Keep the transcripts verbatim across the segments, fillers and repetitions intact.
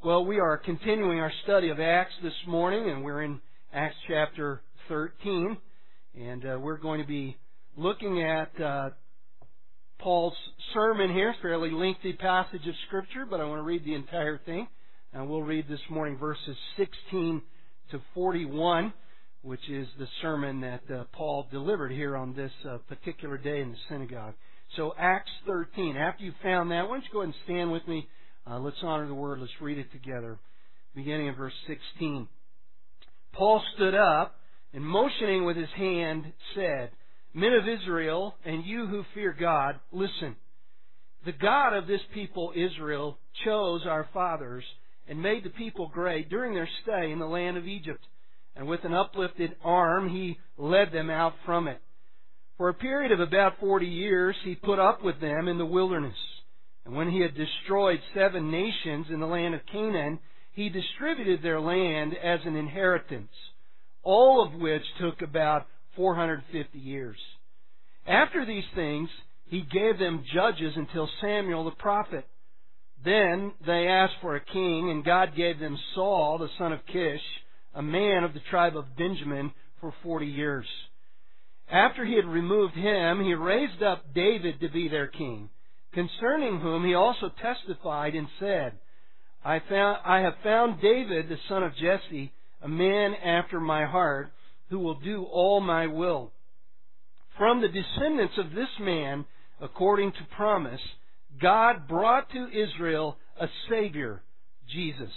Well, we are continuing our study of Acts this morning, and we're in Acts chapter thirteen. And uh, we're going to be looking at uh, Paul's sermon here. It's a fairly lengthy passage of Scripture, but I want to read the entire thing. And we'll read this morning verses sixteen to forty-one, which is the sermon that uh, Paul delivered here on this uh, particular day in the synagogue. So Acts thirteen. After you've found that, why don't you go ahead and stand with me? Uh, let's honor the Word. Let's read it together. Beginning in verse sixteen. Paul stood up and motioning with his hand said, "Men of Israel, and you who fear God, listen. The God of this people Israel chose our fathers and made the people great during their stay in the land of Egypt. And with an uplifted arm He led them out from it. For a period of about forty years He put up with them in the wilderness. And when He had destroyed seven nations in the land of Canaan, He distributed their land as an inheritance, all of which took about four hundred fifty years. After these things, He gave them judges until Samuel the prophet. Then they asked for a king, and God gave them Saul, the son of Kish, a man of the tribe of Benjamin, for forty years. After He had removed him, He raised up David to be their king, concerning whom He also testified and said, I found, I have found David, the son of Jesse, a man after my heart, who will do all my will. From the descendants of this man, according to promise, God brought to Israel a Savior, Jesus.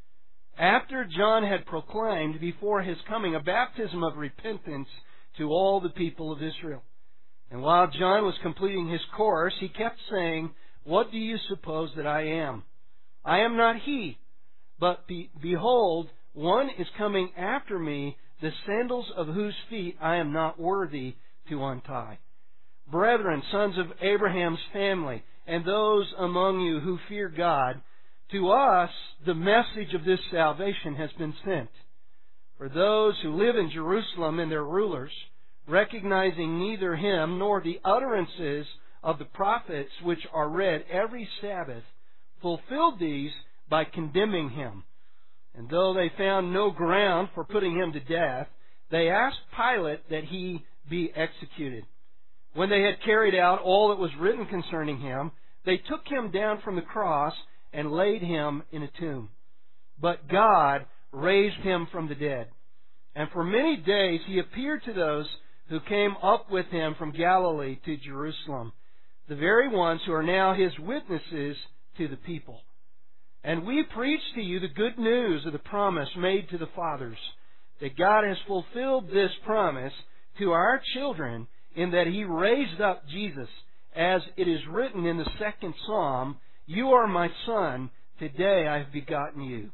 After John had proclaimed before his coming a baptism of repentance to all the people of Israel. And while John was completing his course, he kept saying, What do you suppose that I am? I am not he, but be, behold, one is coming after me, the sandals of whose feet I am not worthy to untie. Brethren, sons of Abraham's family, and those among you who fear God, to us the message of this salvation has been sent. For those who live in Jerusalem and their rulers, recognizing neither Him nor the utterances of the prophets which are read every Sabbath, fulfilled these by condemning Him. And though they found no ground for putting Him to death, they asked Pilate that He be executed. When they had carried out all that was written concerning Him, they took Him down from the cross and laid Him in a tomb. But God raised Him from the dead. And for many days He appeared to those who came up with Him from Galilee to Jerusalem, the very ones who are now His witnesses to the people. And we preach to you the good news of the promise made to the fathers, that God has fulfilled this promise to our children in that He raised up Jesus, as it is written in the second psalm, You are my son, today I have begotten you.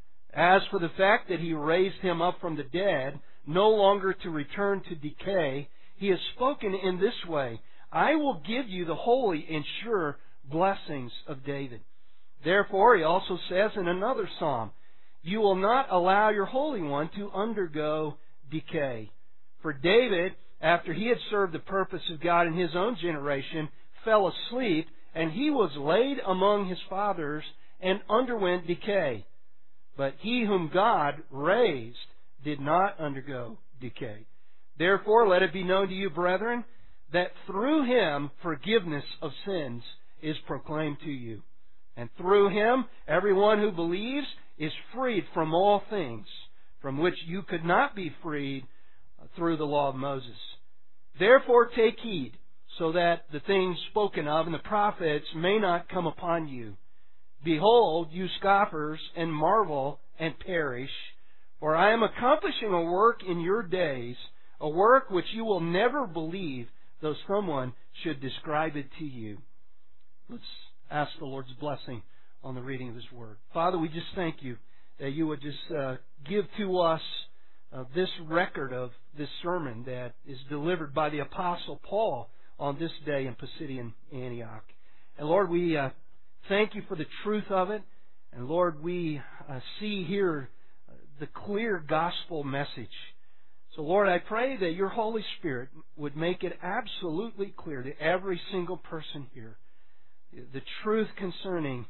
As for the fact that He raised Him up from the dead, no longer to return to decay, He has spoken in this way, I will give you the holy and sure blessings of David. Therefore, He also says in another psalm, You will not allow your Holy One to undergo decay. For David, after he had served the purpose of God in his own generation, fell asleep, and he was laid among his fathers and underwent decay. But he whom God raised did not undergo decay. Therefore, let it be known to you, brethren, that through Him forgiveness of sins is proclaimed to you. And through Him, everyone who believes is freed from all things from which you could not be freed through the law of Moses. Therefore take heed, so that the things spoken of in the prophets may not come upon you. Behold, you scoffers, and marvel and perish, for I am accomplishing a work in your days, a work which you will never believe, though someone should describe it to you." Let's ask the Lord's blessing on the reading of His Word. Father, we just thank You that You would just uh, give to us uh, this record of this sermon that is delivered by the Apostle Paul on this day in Pisidian Antioch. And Lord, we uh, thank You for the truth of it. And Lord, we uh, see here uh, the clear gospel message. So Lord, I pray that Your Holy Spirit would make it absolutely clear to every single person here the truth concerning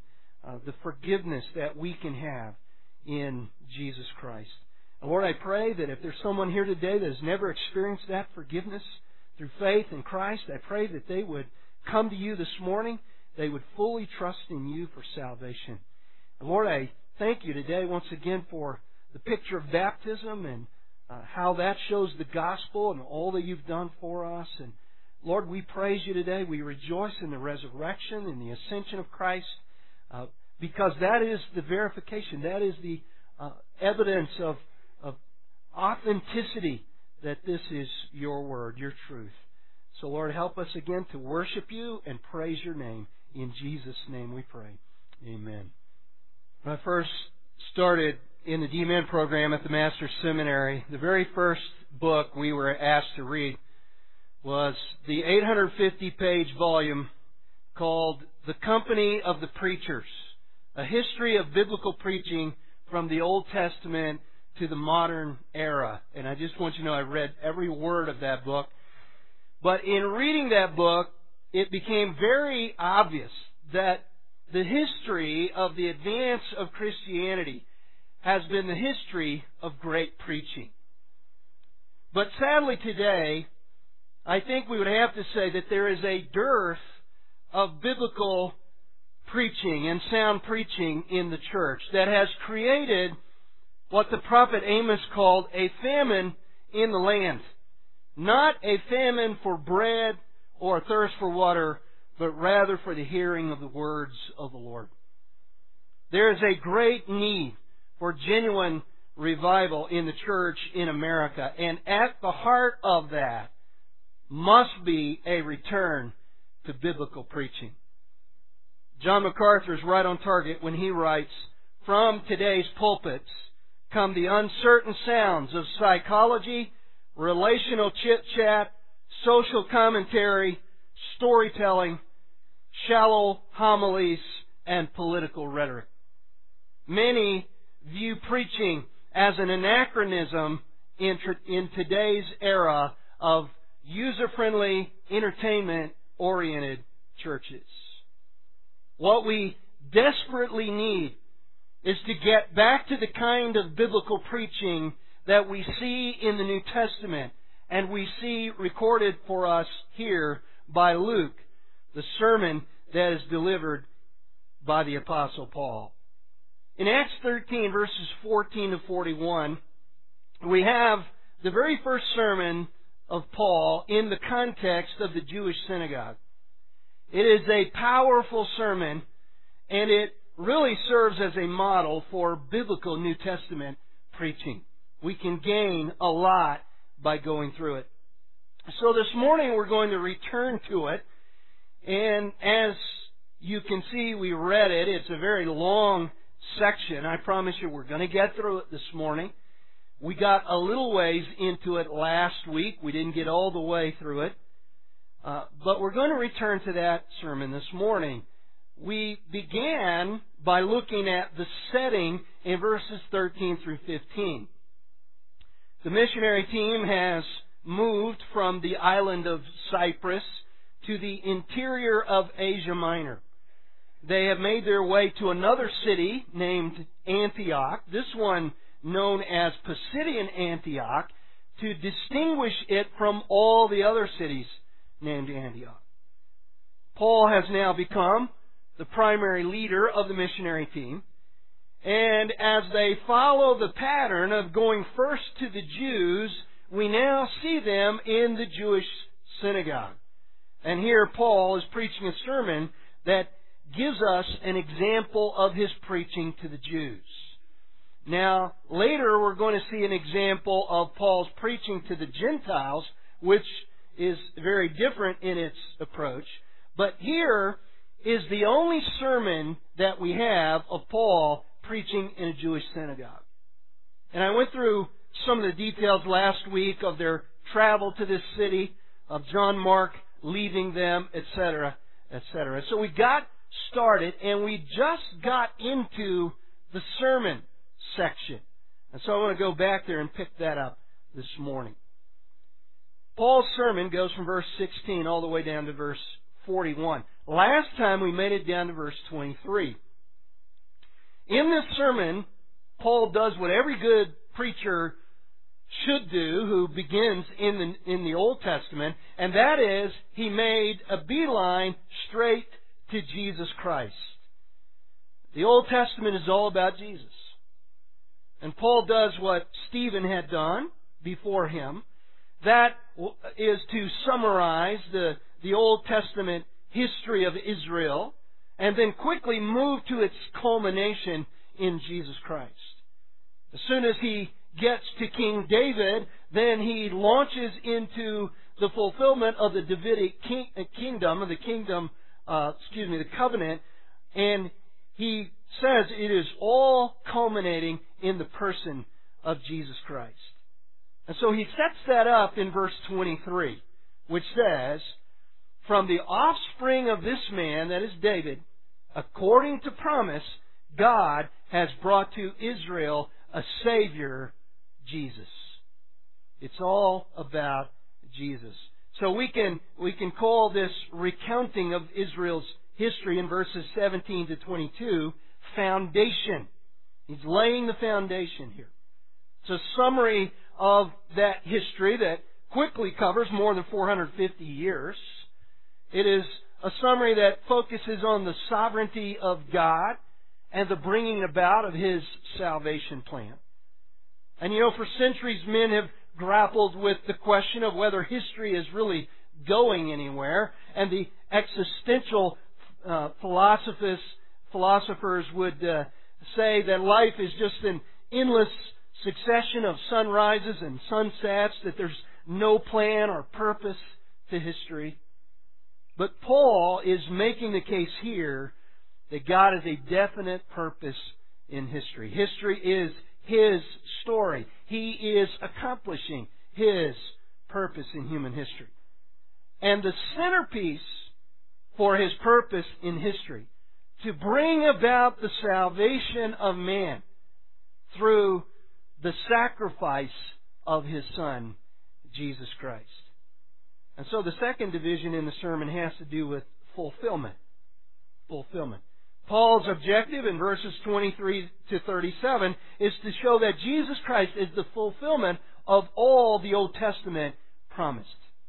uh, the forgiveness that we can have in Jesus Christ. And Lord, I pray that if there's someone here today that has never experienced that forgiveness through faith in Christ, I pray that they would come to You this morning. They would fully trust in You for salvation. And Lord, I thank You today once again for the picture of baptism and uh, how that shows the gospel and all that You've done for us. And Lord, we praise You today. We rejoice in the resurrection and the ascension of Christ uh, because that is the verification. That is the uh, evidence of, of authenticity that this is Your word, Your truth. So Lord, help us again to worship You and praise Your name. In Jesus' name we pray. Amen. When I first started in the D M N program at the Master's Seminary, the very first book we were asked to read was the eight hundred fifty page volume called The Company of the Preachers, A History of Biblical Preaching from the Old Testament to the Modern Era. And I just want you to know I read every word of that book. But in reading that book, it became very obvious that the history of the advance of Christianity has been the history of great preaching. But sadly today, I think we would have to say that there is a dearth of biblical preaching and sound preaching in the church that has created what the prophet Amos called a famine in the land. Not a famine for bread or a thirst for water, but rather for the hearing of the words of the Lord. There is a great need for genuine revival in the church in America, and at the heart of that must be a return to biblical preaching. John MacArthur is right on target when he writes, "From today's pulpits come the uncertain sounds of psychology, relational chit-chat, social commentary, storytelling, shallow homilies, and political rhetoric. Many view preaching as an anachronism in, in today's era of user-friendly, entertainment-oriented churches. What we desperately need is to get back to the kind of biblical preaching that we see in the New Testament and we see recorded for us here by Luke, the sermon that is delivered by the Apostle Paul. In Acts thirteen, verses fourteen to forty-one, we have the very first sermon of Paul in the context of the Jewish synagogue. It is a powerful sermon, and it really serves as a model for biblical New Testament preaching. We can gain a lot by going through it. So this morning we're going to return to it, and as you can see, we read it. It's a very long section. I promise you we're going to get through it this morning. We got a little ways into it last week. We didn't get all the way through it. Uh, but we're going to return to that sermon this morning. We began by looking at the setting in verses thirteen through fifteen. The missionary team has moved from the island of Cyprus to the interior of Asia Minor. They have made their way to another city named Antioch, this one known as Pisidian Antioch, to distinguish it from all the other cities named Antioch. Paul has now become the primary leader of the missionary team, and as they follow the pattern of going first to the Jews, we now see them in the Jewish synagogue. And here Paul is preaching a sermon that gives us an example of his preaching to the Jews. Now, later we're going to see an example of Paul's preaching to the Gentiles, which is very different in its approach. But here is the only sermon that we have of Paul preaching in a Jewish synagogue. And I went through some of the details last week of their travel to this city, of John Mark leaving them, et cetera, et cetera. So we got started, and we just got into the sermon section. And so I want to go back there and pick that up this morning. Paul's sermon goes from verse sixteen all the way down to verse forty-one. Last time we made it down to verse twenty-three. In this sermon, Paul does what every good preacher should do who begins in the, in the Old Testament, and that is he made a beeline straight to Jesus Christ. The Old Testament is all about Jesus. And Paul does what Stephen had done before him. That is to summarize the, the Old Testament history of Israel and then quickly move to its culmination in Jesus Christ. As soon as he gets to King David, then he launches into the fulfillment of the Davidic king, kingdom, of the kingdom, uh, excuse me, the covenant, and he says it is all culminating in the person of Jesus Christ. And so he sets that up in verse twenty-three, which says, "From the offspring of this man," that is David, "according to promise, God has brought to Israel a Savior, Jesus." It's all about Jesus. So we can, we can call this recounting of Israel's history in verses seventeen to twenty-two foundation. He's laying the foundation here. It's a summary of that history that quickly covers more than four hundred fifty years. It is a summary that focuses on the sovereignty of God and the bringing about of His salvation plan. And you know, for centuries men have grappled with the question of whether history is really going anywhere, and the existential uh, philosophers, philosophers would uh, say that life is just an endless succession of sunrises and sunsets, that there's no plan or purpose to history. But Paul is making the case here that God has a definite purpose in history. History is His story. He is accomplishing His purpose in human history. And the centerpiece for His purpose in history, to bring about the salvation of man through the sacrifice of His Son, Jesus Christ. And so the second division in the sermon has to do with fulfillment. Fulfillment. Paul's objective in verses twenty-three to thirty-seven is to show that Jesus Christ is the fulfillment of all the Old Testament promised.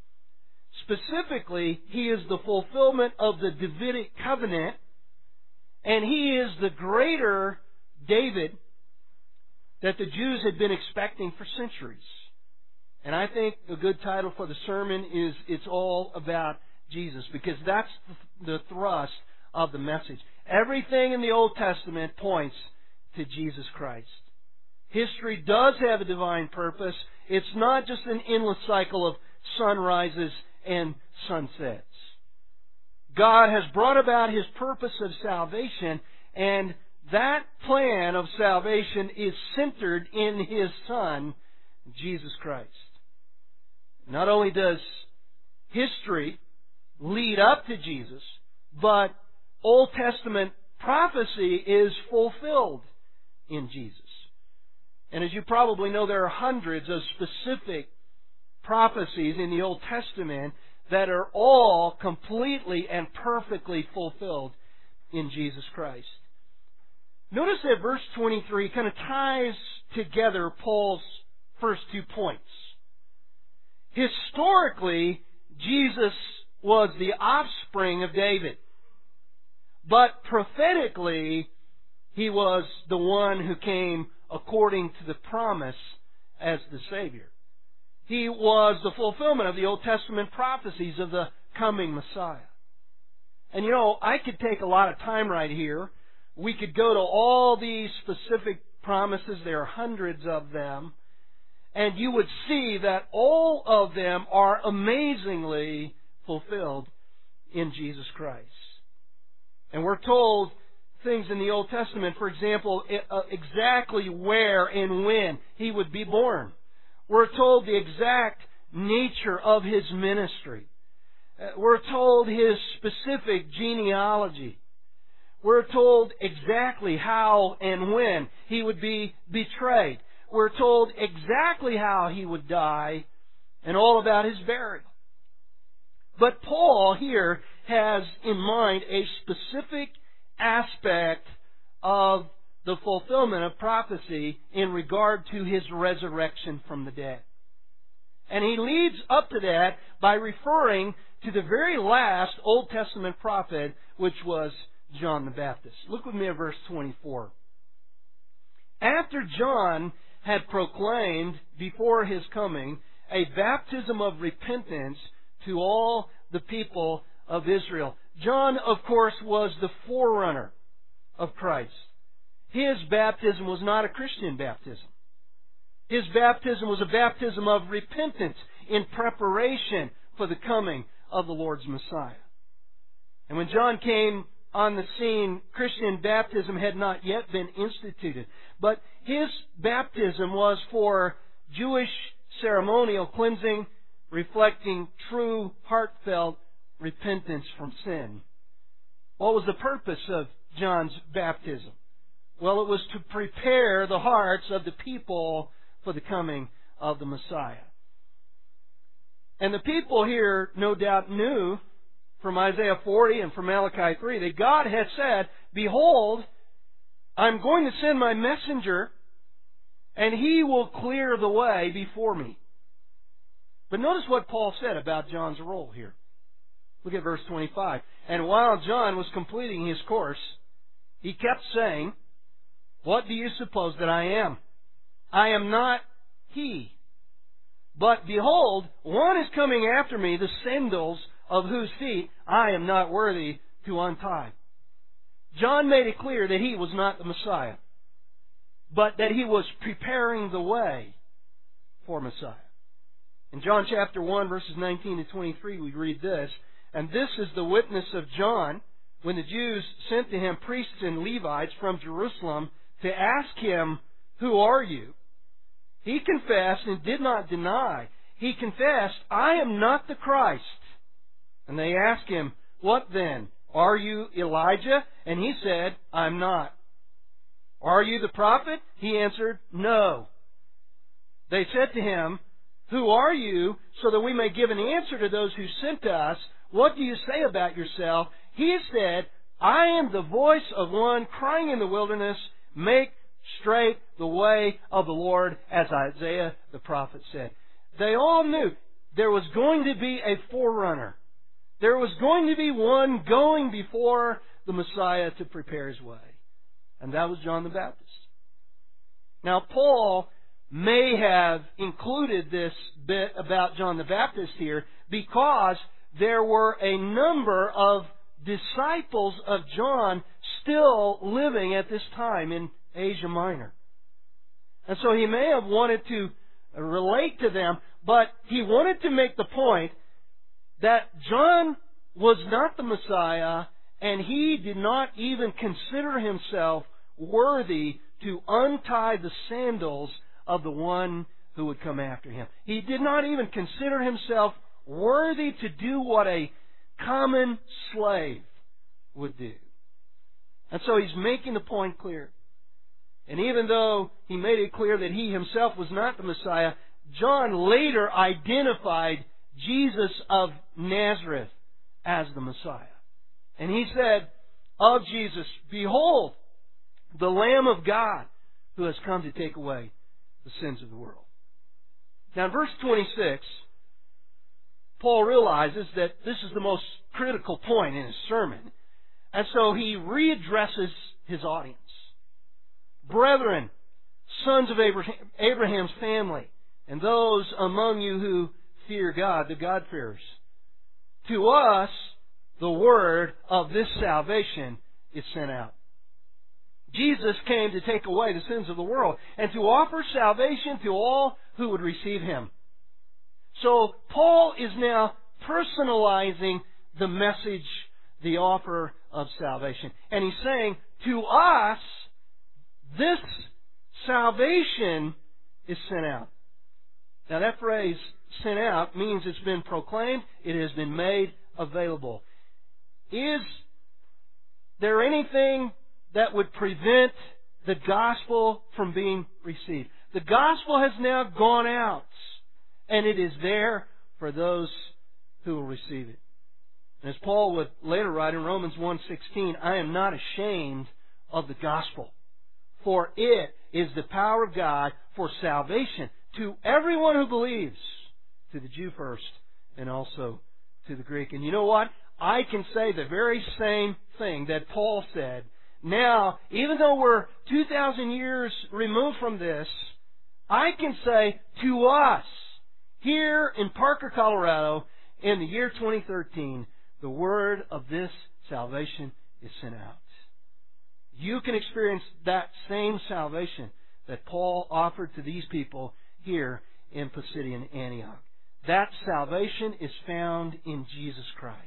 Specifically, He is the fulfillment of the Davidic covenant, and He is the greater David that the Jews had been expecting for centuries. And I think a good title for the sermon is "It's All About Jesus," because that's the thrust of the message. Everything in the Old Testament points to Jesus Christ. History does have a divine purpose. It's not just an endless cycle of sunrises and sunsets. God has brought about His purpose of salvation, and that plan of salvation is centered in His Son, Jesus Christ. Not only does history lead up to Jesus, but Old Testament prophecy is fulfilled in Jesus. And as you probably know, there are hundreds of specific prophecies in the Old Testament that are all completely and perfectly fulfilled in Jesus Christ. Notice that verse twenty-three kind of ties together Paul's first two points. Historically, Jesus was the offspring of David. But prophetically, He was the one who came according to the promise as the Savior. He was the fulfillment of the Old Testament prophecies of the coming Messiah. And you know, I could take a lot of time right here. We could go to all these specific promises. There are hundreds of them. And you would see that all of them are amazingly fulfilled in Jesus Christ. And we're told things in the Old Testament, for example, exactly where and when He would be born. We're told the exact nature of His ministry. We're told His specific genealogy. We're told exactly how and when He would be betrayed. We're told exactly how He would die and all about His burial. But Paul here has in mind a specific aspect of the fulfillment of prophecy in regard to His resurrection from the dead. And he leads up to that by referring to the very last Old Testament prophet, which was John the Baptist. Look with me at verse twenty-four. After John had proclaimed before his coming a baptism of repentance to all the people of Israel. John, of course, was the forerunner of Christ. His baptism was not a Christian baptism. His baptism was a baptism of repentance in preparation for the coming of the Lord's Messiah. And when John came on the scene, Christian baptism had not yet been instituted. But his baptism was for Jewish ceremonial cleansing, reflecting true, heartfelt repentance from sin. What was the purpose of John's baptism? Well, it was to prepare the hearts of the people for the coming of the Messiah. And the people here no doubt knew from Isaiah forty and from Malachi three that God had said, "Behold, I'm going to send my messenger, and he will clear the way before me." But notice what Paul said about John's role here. Look at verse twenty-five. And while John was completing his course, he kept saying, "What do you suppose that I am? I am not he. But behold, one is coming after me, the sandals of whose feet I am not worthy to untie." John made it clear that he was not the Messiah, but that he was preparing the way for Messiah. In John chapter one, verses nineteen to twenty-three, we read this, "And this is the witness of John, when the Jews sent to him priests and Levites from Jerusalem to ask him, 'Who are you?' He confessed and did not deny. He confessed, 'I am not the Christ.' And they asked him, 'What then? Are you Elijah?' And he said, 'I'm not.' 'Are you the prophet?' He answered, 'No.' They said to him, 'Who are you, so that we may give an answer to those who sent us? What do you say about yourself?' He said, 'I am the voice of one crying in the wilderness, make straight the way of the Lord,' as Isaiah the prophet said." They all knew there was going to be a forerunner. There was going to be one going before the Messiah to prepare his way. And that was John the Baptist. Now, Paul may have included this bit about John the Baptist here because there were a number of disciples of John still living at this time in Asia Minor. And so he may have wanted to relate to them, but he wanted to make the point that John was not the Messiah, and he did not even consider himself worthy to untie the sandals of the one who would come after him. He did not even consider himself worthy to do what a common slave would do. And so he's making the point clear. And even though he made it clear that he himself was not the Messiah, John later identified Jesus of Nazareth as the Messiah. And he said of Jesus, "Behold, the Lamb of God who has come to take away the sins of the world." Now in verse twenty-six, Paul realizes that this is the most critical point in his sermon. And so he readdresses his audience. "Brethren, sons of Abraham, Abraham's family, and those among you who fear God," the God-fearers, "to us the word of this salvation is sent out." Jesus came to take away the sins of the world and to offer salvation to all who would receive Him. So Paul is now personalizing the message, the offer of salvation. And he's saying, to us, this salvation is sent out. Now that phrase, "sent out," means it's been proclaimed, it has been made available. Is there anything that would prevent the gospel from being received? The gospel has now gone out, and it is there for those who will receive it. And as Paul would later write in Romans one sixteen, "I am not ashamed of the gospel, For it is the power of God for salvation to everyone who believes, to the Jew first, and also to the Greek. And you know what? I can say the very same thing that Paul said. Now, even though we're two thousand years removed from this, I can say to us, here in Parker, Colorado, in the year twenty thirteen, the word of this salvation is sent out. You can experience that same salvation that Paul offered to these people here in Pisidian Antioch. That salvation is found in Jesus Christ.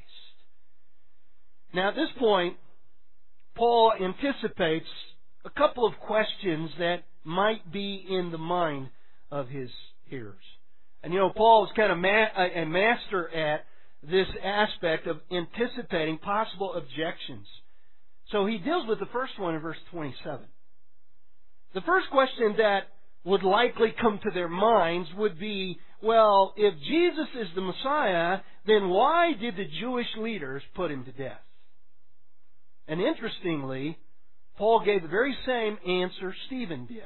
Now at this point, Paul anticipates a couple of questions that might be in the mind of his hearers. And you know, Paul is kind of ma- a master at this aspect of anticipating possible objections. So he deals with the first one in verse twenty-seven. The first question that would likely come to their minds would be, well, if Jesus is the Messiah, then why did the Jewish leaders put him to death? And interestingly, Paul gave the very same answer Stephen did.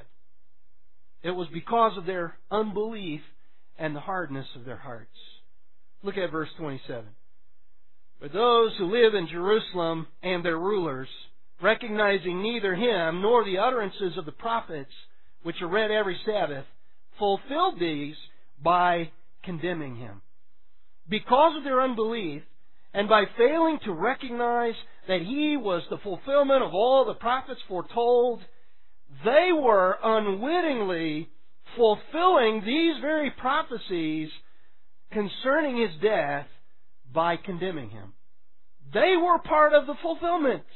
It was because of their unbelief and the hardness of their hearts. Look at verse twenty-seven. For those who live in Jerusalem and their rulers, recognizing neither him nor the utterances of the prophets, which are read every Sabbath, fulfilled these by condemning him. Because of their unbelief, and by failing to recognize that he was the fulfillment of all the prophets foretold, they were unwittingly fulfilling these very prophecies concerning his death by condemning him. They were part of the fulfillment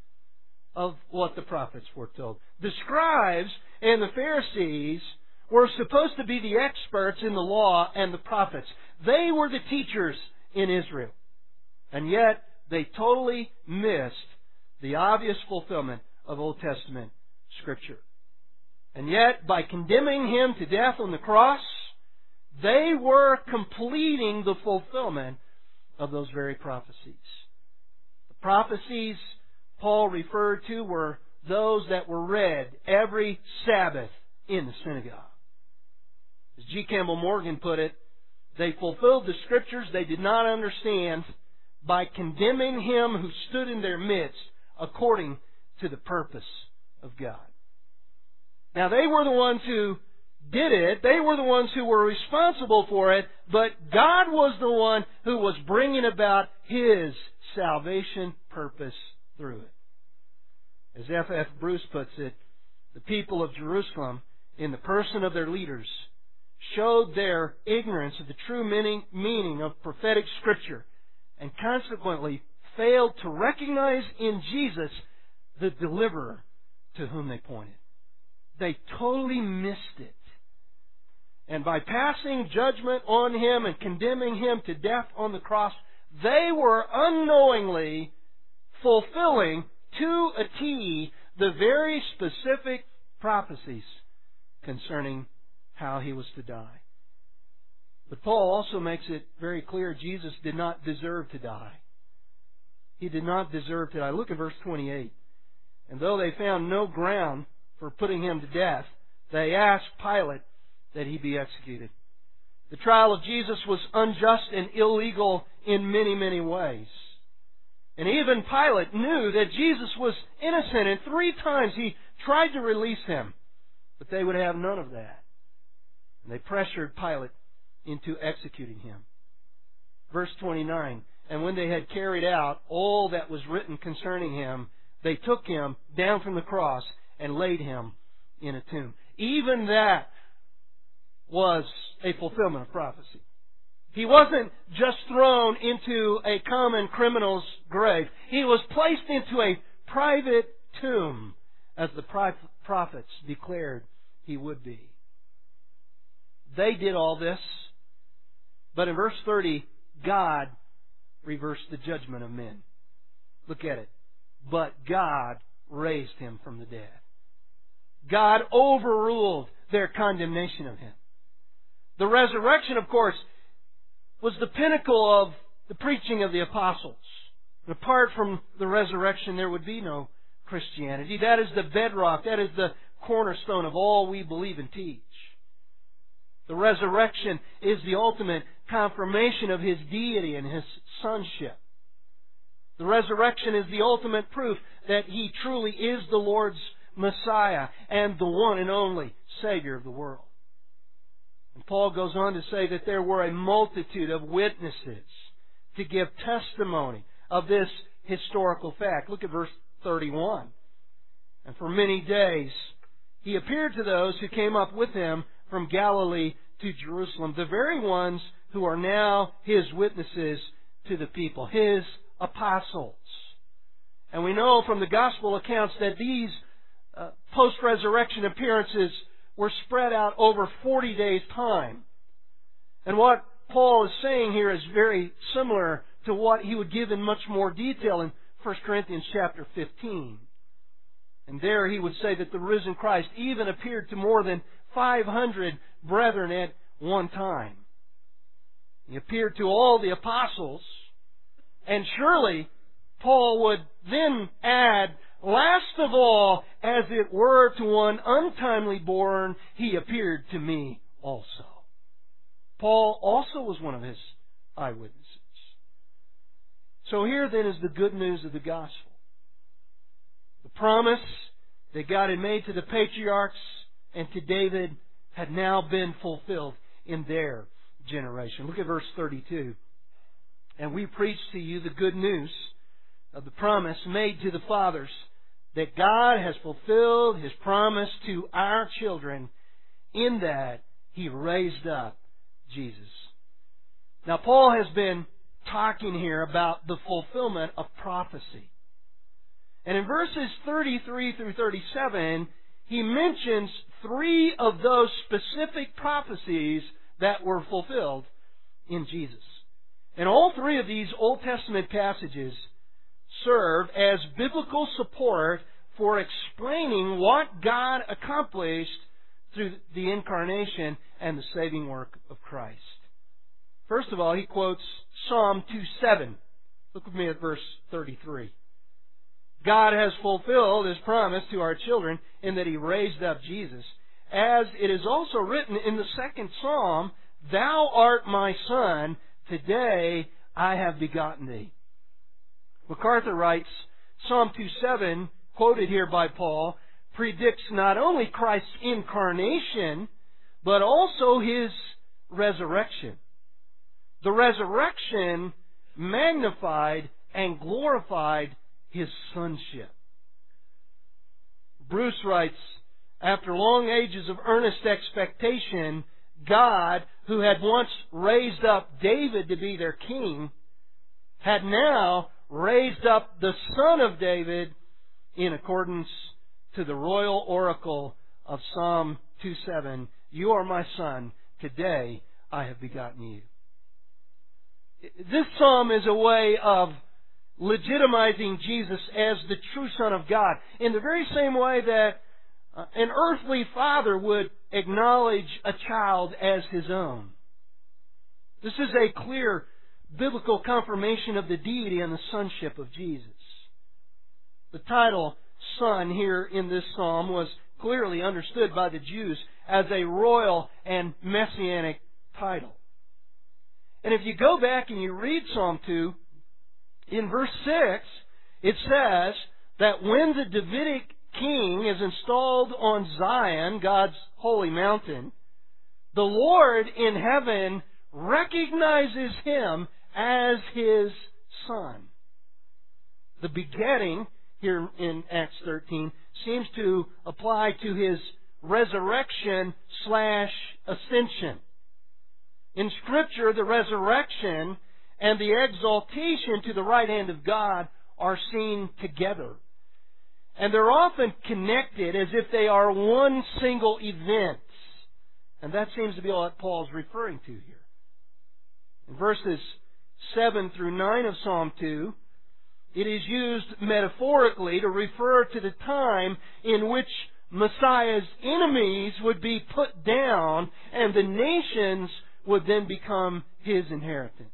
of what the prophets foretold. The scribes and the Pharisees were supposed to be the experts in the law and the prophets. They were the teachers in Israel. And yet, they totally missed the obvious fulfillment of Old Testament Scripture. And yet, by condemning him to death on the cross, they were completing the fulfillment of those very prophecies. The prophecies Paul referred to were those that were read every Sabbath in the synagogue. As G. Campbell Morgan put it, they fulfilled the Scriptures they did not understand by condemning him who stood in their midst according to the purpose of God. Now, they were the ones who did it. They were the ones who were responsible for it, but God was the one who was bringing about His salvation purpose through it. As F F Bruce puts it, the people of Jerusalem, in the person of their leaders, showed their ignorance of the true meaning, meaning of prophetic Scripture, and consequently failed to recognize in Jesus the deliverer to whom they pointed. They totally missed it. And by passing judgment on him and condemning him to death on the cross, they were unknowingly fulfilling to a T the very specific prophecies concerning how he was to die. But Paul also makes it very clear Jesus did not deserve to die. He did not deserve to die. Look at verse twenty-eight. And though they found no ground for putting him to death, they asked Pilate that he be executed. The trial of Jesus was unjust and illegal in many, many ways. And even Pilate knew that Jesus was innocent, and three times he tried to release him. But they would have none of that. And they pressured Pilate into executing him. Verse twenty-nine, and when they had carried out all that was written concerning him, they took him down from the cross and laid him in a tomb. Even that was a fulfillment of prophecy. He wasn't just thrown into a common criminal's grave. He was placed into a private tomb, as the prophets declared he would be. They did all this, but in verse thirty, God reversed the judgment of men. Look at it. But God raised him from the dead. God overruled their condemnation of him. The resurrection, of course, was the pinnacle of the preaching of the apostles. And apart from the resurrection, there would be no Christianity. That is the bedrock. That is the cornerstone of all we believe and teach. The resurrection is the ultimate confirmation of His deity and His sonship. The resurrection is the ultimate proof that He truly is the Lord's Messiah and the one and only Savior of the world. And Paul goes on to say that there were a multitude of witnesses to give testimony of this historical fact. Look at verse thirty-one. And for many days He appeared to those who came up with Him from Galilee to Jerusalem, the very ones who are now His witnesses to the people, His apostles. And we know from the gospel accounts that these uh, post-resurrection appearances were spread out over forty days' time. And what Paul is saying here is very similar to what he would give in much more detail in First Corinthians chapter fifteen. And there he would say that the risen Christ even appeared to more than five hundred brethren at one time. He appeared to all the apostles, and surely Paul would then add, last of all, as it were to one untimely born, He appeared to me also. Paul also was one of His eyewitnesses. So here then is the good news of the gospel. The promise that God had made to the patriarchs and to David had now been fulfilled in their generation. Look at verse thirty-two. And we preach to you the good news of the promise made to the fathers, that God has fulfilled His promise to our children in that He raised up Jesus. Now Paul has been talking here about the fulfillment of prophecy. And in verses thirty-three through thirty-seven, he mentions three of those specific prophecies that were fulfilled in Jesus. And all three of these Old Testament passages serve as biblical support for explaining what God accomplished through the incarnation and the saving work of Christ. First of all, he quotes Psalm two seven. Look with me at verse thirty-three. God has fulfilled His promise to our children in that He raised up Jesus. As it is also written in the second Psalm, Thou art my Son, today I have begotten Thee. MacArthur writes, Psalm two seven, quoted here by Paul, predicts not only Christ's incarnation, but also His resurrection. The resurrection magnified and glorified His sonship. Bruce writes, after long ages of earnest expectation, God, who had once raised up David to be their king, had now raised up the Son of David in accordance to the royal oracle of Psalm two seven. You are my Son, today I have begotten you. This psalm is a way of legitimizing Jesus as the true Son of God, in the very same way that uh, an earthly father would acknowledge a child as his own. This is a clear biblical confirmation of the deity and the sonship of Jesus. The title Son here in this psalm was clearly understood by the Jews as a royal and messianic title. And if you go back and you read Psalm two, in verse six, it says that when the Davidic king is installed on Zion, God's holy mountain, the Lord in heaven recognizes Him as His Son. The begetting here in Acts thirteen seems to apply to His resurrection slash ascension. In Scripture, the resurrection and the exaltation to the right hand of God are seen together. And they're often connected as if they are one single event. And that seems to be what Paul's referring to here. In verses seven through nine of Psalm two, it is used metaphorically to refer to the time in which Messiah's enemies would be put down and the nations would then become His inheritance.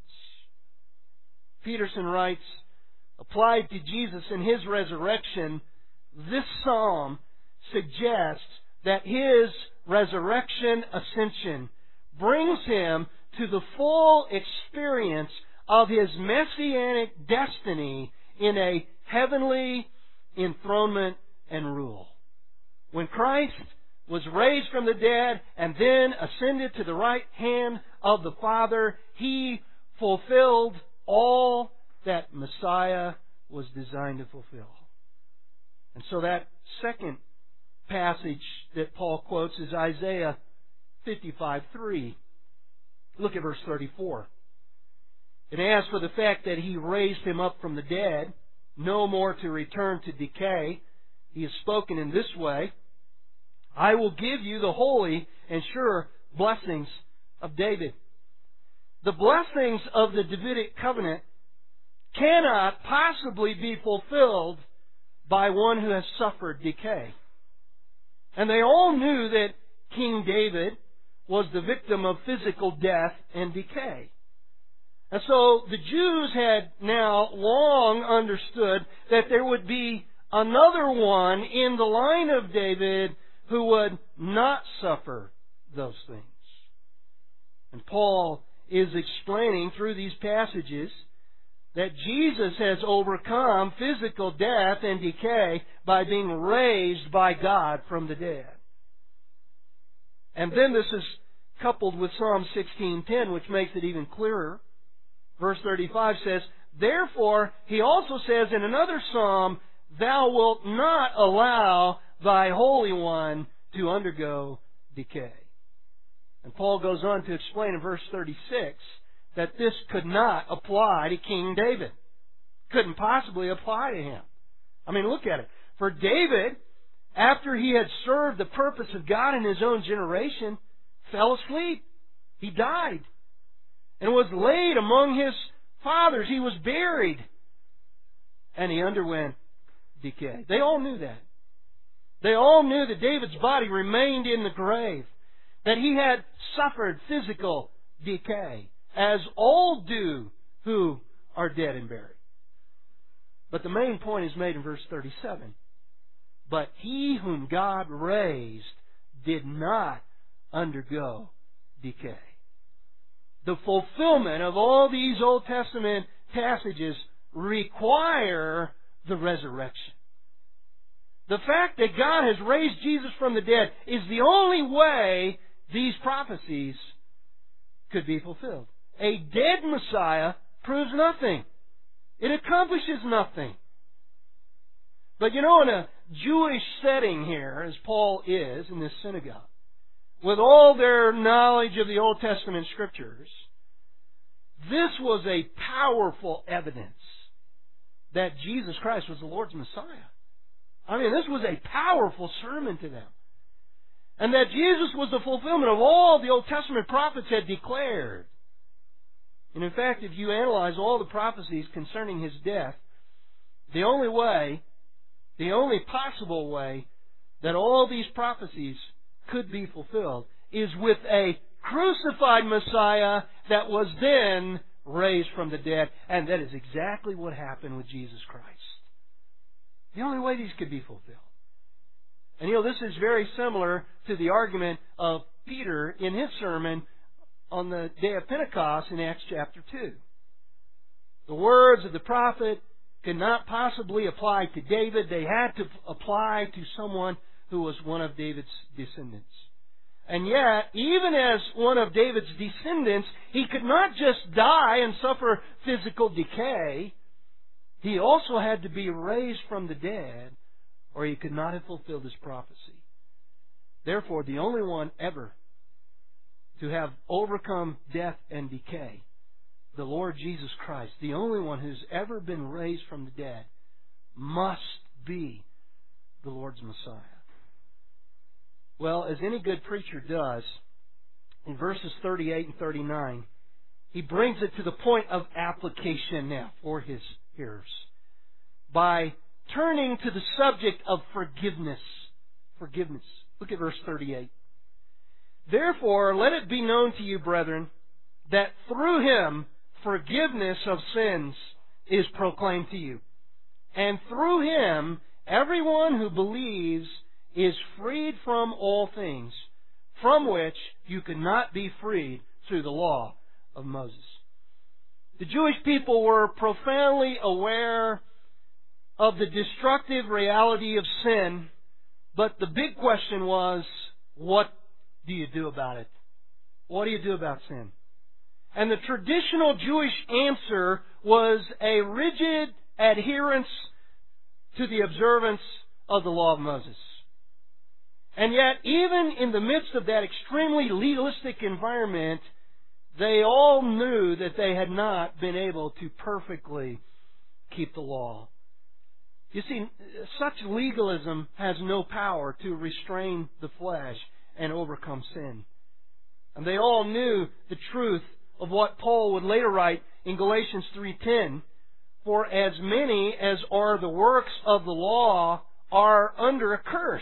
Peterson writes, applied to Jesus and His resurrection, this psalm suggests that His resurrection ascension brings Him to the full experience of His messianic destiny in a heavenly enthronement and rule. When Christ was raised from the dead and then ascended to the right hand of the Father, He fulfilled all that Messiah was designed to fulfill. And so that second passage that Paul quotes is Isaiah fifty-five three. Look at verse thirty-four. And as for the fact that He raised Him up from the dead, no more to return to decay, He has spoken in this way, I will give you the holy and sure blessings of David. The blessings of the Davidic covenant cannot possibly be fulfilled by one who has suffered decay. And they all knew that King David was the victim of physical death and decay. And so the Jews had now long understood that there would be another one in the line of David who would not suffer those things. And Paul is explaining through these passages that Jesus has overcome physical death and decay by being raised by God from the dead. And then this is coupled with Psalm sixteen ten, which makes it even clearer. Verse thirty-five says, Therefore, he also says in another psalm, Thou wilt not allow thy Holy One to undergo decay. And Paul goes on to explain in verse thirty-six that this could not apply to King David. Couldn't possibly apply to him. I mean, look at it. For David, after he had served the purpose of God in his own generation, fell asleep. He died. And was laid among his fathers. He was buried. And he underwent decay. They all knew that. They all knew that David's body remained in the grave. That he had suffered physical decay, as all do who are dead and buried. But the main point is made in verse thirty-seven. But he whom God raised did not undergo decay. The fulfillment of all these Old Testament passages require the resurrection. The fact that God has raised Jesus from the dead is the only way these prophecies could be fulfilled. A dead Messiah proves nothing. It accomplishes nothing. But you know, in a Jewish setting here, as Paul is in this synagogue, with all their knowledge of the Old Testament Scriptures, this was a powerful evidence that Jesus Christ was the Lord's Messiah. I mean, this was a powerful sermon to them. And that Jesus was the fulfillment of all the Old Testament prophets had declared. And in fact, if you analyze all the prophecies concerning His death, the only way, the only possible way that all these prophecies could be fulfilled is with a crucified Messiah that was then raised from the dead. And that is exactly what happened with Jesus Christ. The only way these could be fulfilled. And you know, this is very similar to the argument of Peter in his sermon on the day of Pentecost in Acts chapter two. The words of the prophet could not possibly apply to David. They had to apply to someone who was one of David's descendants. And yet, even as one of David's descendants, he could not just die and suffer physical decay. He also had to be raised from the dead, or he could not have fulfilled his prophecy. Therefore, the only one ever to have overcome death and decay, the Lord Jesus Christ, the only one who's ever been raised from the dead, must be the Lord's Messiah. Well, as any good preacher does, in verses thirty-eight and thirty-nine, he brings it to the point of application now for his hearers by turning to the subject of forgiveness. Forgiveness. Look at verse thirty-eight. Therefore, let it be known to you, brethren, that through Him forgiveness of sins is proclaimed to you. And through Him, everyone who believes is freed from all things from which you could not be freed through the law of Moses. The Jewish people were profoundly aware of the destructive reality of sin, but the big question was, what do you do about it? What do you do about sin? And the traditional Jewish answer was a rigid adherence to the observance of the law of Moses. And yet, even in the midst of that extremely legalistic environment, they all knew that they had not been able to perfectly keep the law. You see, such legalism has no power to restrain the flesh and overcome sin. And they all knew the truth of what Paul would later write in Galatians three ten, "For as many as are the works of the law are under a curse.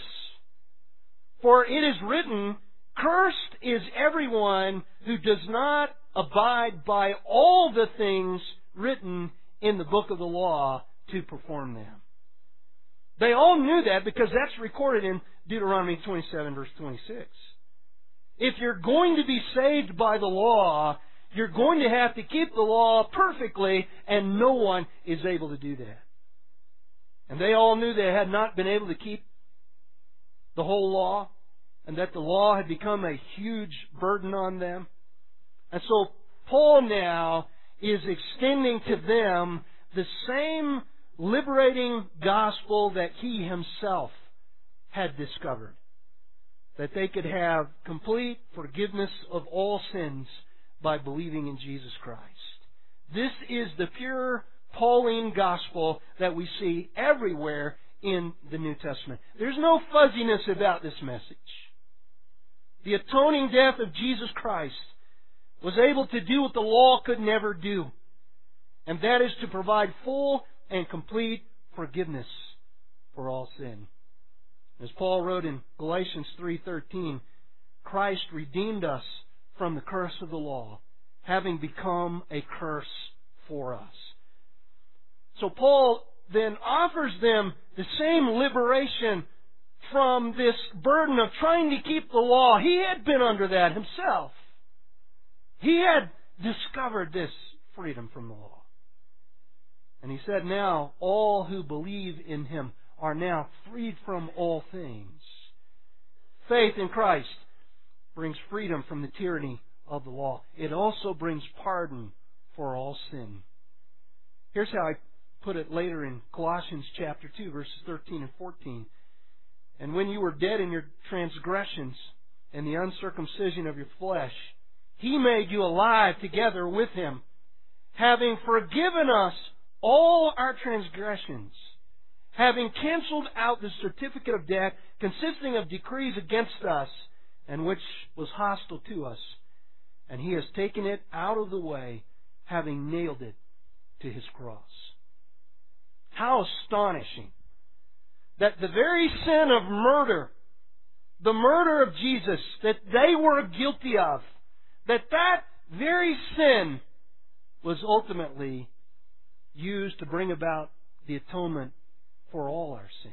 For it is written, Cursed is everyone who does not abide by all the things written in the book of the law to perform them." They all knew that because that's recorded in Deuteronomy twenty-seven, verse twenty-six. If you're going to be saved by the law, you're going to have to keep the law perfectly, and no one is able to do that. And they all knew they had not been able to keep the whole law, and that the law had become a huge burden on them. And so Paul now is extending to them the same liberating gospel that he himself had discovered. That they could have complete forgiveness of all sins by believing in Jesus Christ. This is the pure Pauline gospel that we see everywhere in the New Testament. There's no fuzziness about this message. The atoning death of Jesus Christ was able to do what the law could never do. And that is to provide full and complete forgiveness for all sin. As Paul wrote in Galatians three thirteen, Christ redeemed us from the curse of the law, having become a curse for us. So Paul then offers them the same liberation from this burden of trying to keep the law. He had been under that himself. He had discovered this freedom from the law. And he said, now all who believe in Him are now freed from all things. Faith in Christ brings freedom from the tyranny of the law. It also brings pardon for all sin. Here's how I put it later in Colossians chapter two, verses thirteen and fourteen. And when you were dead in your transgressions and the uncircumcision of your flesh, He made you alive together with Him, having forgiven us all our transgressions, having canceled out the certificate of debt consisting of decrees against us, and which was hostile to us. And He has taken it out of the way, having nailed it to His cross. How astonishing that the very sin of murder, the murder of Jesus, that they were guilty of, that that very sin was ultimately used to bring about the atonement for all our sin.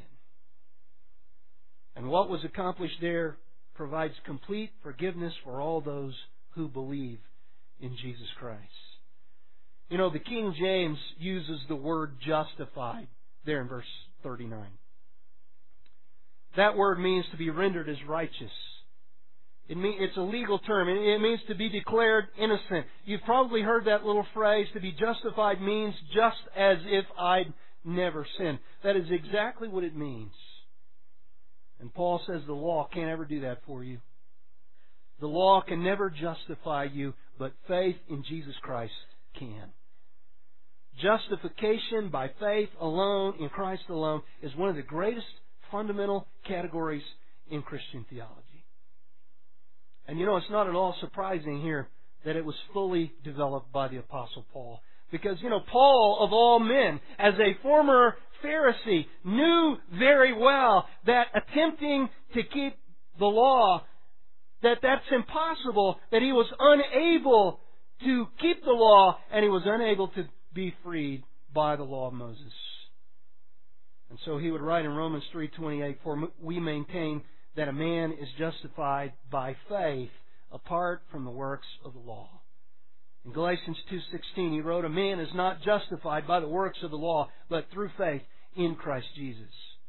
And what was accomplished there provides complete forgiveness for all those who believe in Jesus Christ. You know, the King James uses the word justified there in verse thirty-nine. That word means to be rendered as righteous. It mean, it's a legal term. It, it means to be declared innocent. You've probably heard that little phrase, to be justified means just as if I'd never sinned. That is exactly what it means. And Paul says the law can't ever do that for you. The law can never justify you, but faith in Jesus Christ can. Justification by faith alone, in Christ alone, is one of the greatest fundamental categories in Christian theology. And you know, it's not at all surprising here that it was fully developed by the Apostle Paul. Because, you know, Paul, of all men, as a former Pharisee, knew very well that attempting to keep the law, that that's impossible, that he was unable to keep the law, and he was unable to be freed by the law of Moses. And so he would write in Romans three twenty-eight, "For we maintain that a man is justified by faith apart from the works of the law." In Galatians two sixteen, he wrote, "A man is not justified by the works of the law, but through faith in Christ Jesus."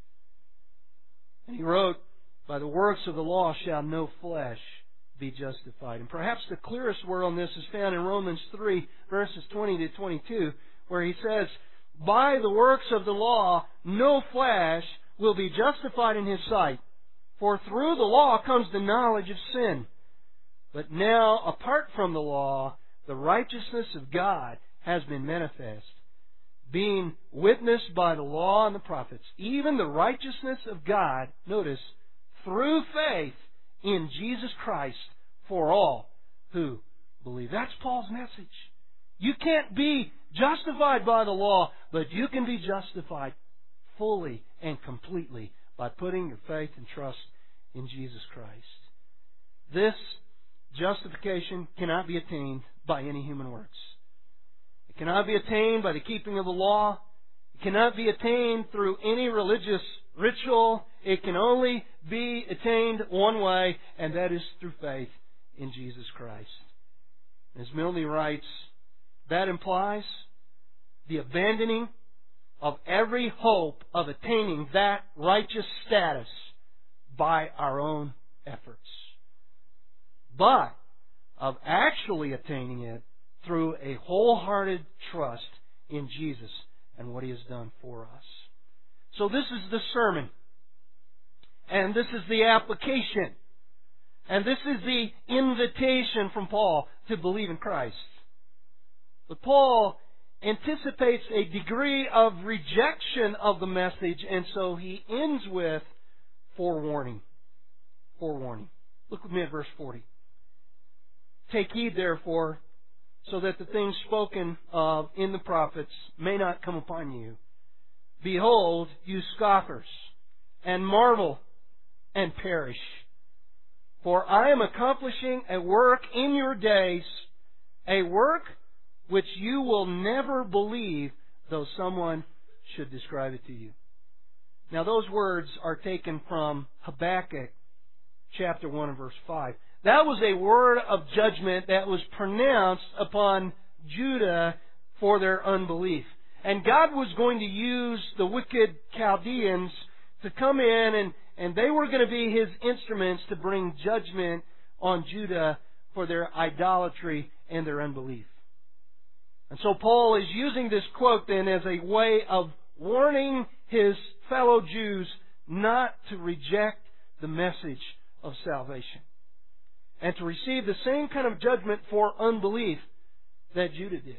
And he wrote, "By the works of the law shall no flesh be justified." And perhaps the clearest word on this is found in Romans three, verses twenty to twenty-two, where he says, "By the works of the law no flesh will be justified in his sight, for through the law comes the knowledge of sin. But now, apart from the law, the righteousness of God has been manifest, being witnessed by the law and the prophets, even the righteousness of God," notice, "through faith in Jesus Christ for all who believe." That's Paul's message. You can't be justified by the law, but you can be justified fully and completely by putting your faith and trust in Jesus Christ. This justification cannot be attained by any human works. It cannot be attained by the keeping of the law. It cannot be attained through any religious ritual. It can only be attained one way, and that is through faith in Jesus Christ. As Milne writes, that implies the abandoning of every hope of attaining that righteous status by our own efforts, but of actually attaining it through a wholehearted trust in Jesus and what He has done for us. So this is the sermon. And this is the application. And this is the invitation from Paul to believe in Christ. But Paul anticipates a degree of rejection of the message, and so he ends with forewarning. Forewarning. Look with me at verse forty. "Take heed, therefore, so that the things spoken of in the prophets may not come upon you. Behold, you scoffers, and marvel, and perish. For I am accomplishing a work in your days, a work which you will never believe, though someone should describe it to you." Now those words are taken from Habakkuk chapter one and verse five. That was a word of judgment that was pronounced upon Judah for their unbelief. And God was going to use the wicked Chaldeans to come in, and, and they were going to be His instruments to bring judgment on Judah for their idolatry and their unbelief. And so Paul is using this quote then as a way of warning his fellow Jews not to reject the message of salvation and to receive the same kind of judgment for unbelief that Judah did.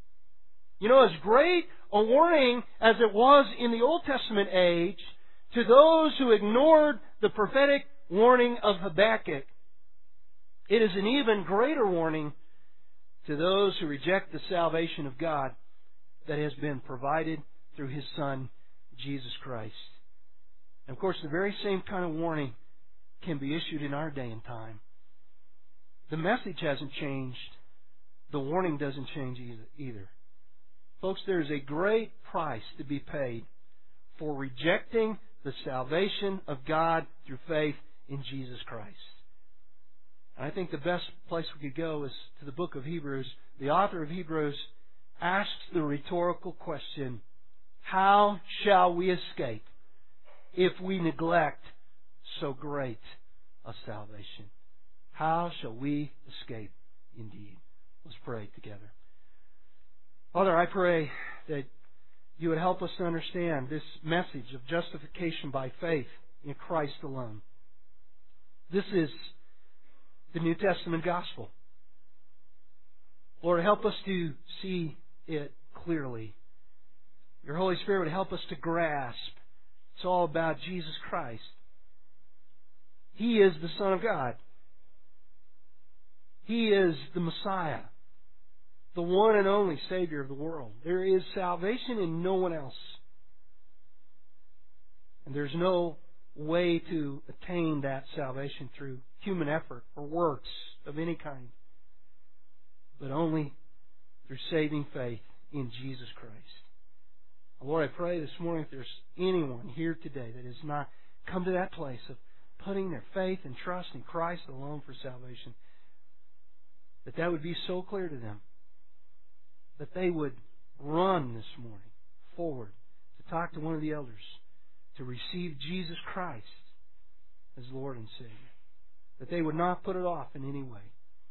You know, as great a warning as it was in the Old Testament age to those who ignored the prophetic warning of Habakkuk, it is an even greater warning to those who reject the salvation of God that has been provided through His Son, Jesus Christ. And of course, the very same kind of warning can be issued in our day and time. The message hasn't changed. The warning doesn't change either. Folks, there is a great price to be paid for rejecting the salvation of God through faith in Jesus Christ. And I think the best place we could go is to the book of Hebrews. The author of Hebrews asks the rhetorical question, how shall we escape if we neglect so great a salvation? How shall we escape indeed? Let's pray together. Father, I pray that You would help us to understand this message of justification by faith in Christ alone. This is the New Testament gospel. Lord, help us to see it clearly. Your Holy Spirit would help us to grasp it's all about Jesus Christ. He is the Son of God. He is the Messiah, the one and only Savior of the world. There is salvation in no one else. And there's no way to attain that salvation through human effort or works of any kind, but only through saving faith in Jesus Christ. Lord, I pray this morning if there's anyone here today that has not come to that place of putting their faith and trust in Christ alone for salvation, that that would be so clear to them, that they would run this morning forward to talk to one of the elders, to receive Jesus Christ as Lord and Savior, that they would not put it off in any way.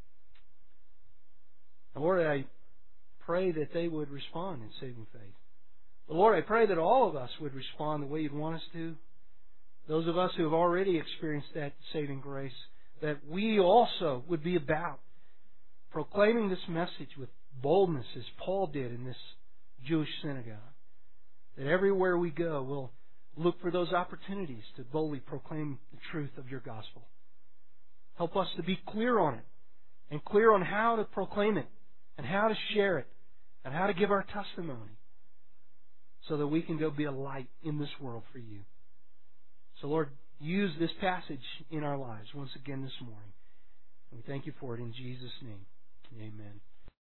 And Lord, I pray that they would respond in saving faith. But Lord, I pray that all of us would respond the way You'd want us to. Those of us who have already experienced that saving grace, that we also would be about proclaiming this message with boldness as Paul did in this Jewish synagogue. That everywhere we go, we'll look for those opportunities to boldly proclaim the truth of Your gospel. Help us to be clear on it, and clear on how to proclaim it, and how to share it, and how to give our testimony, so that we can go be a light in this world for You. So Lord, use this passage in our lives once again this morning. And we thank You for it in Jesus' name. Amen.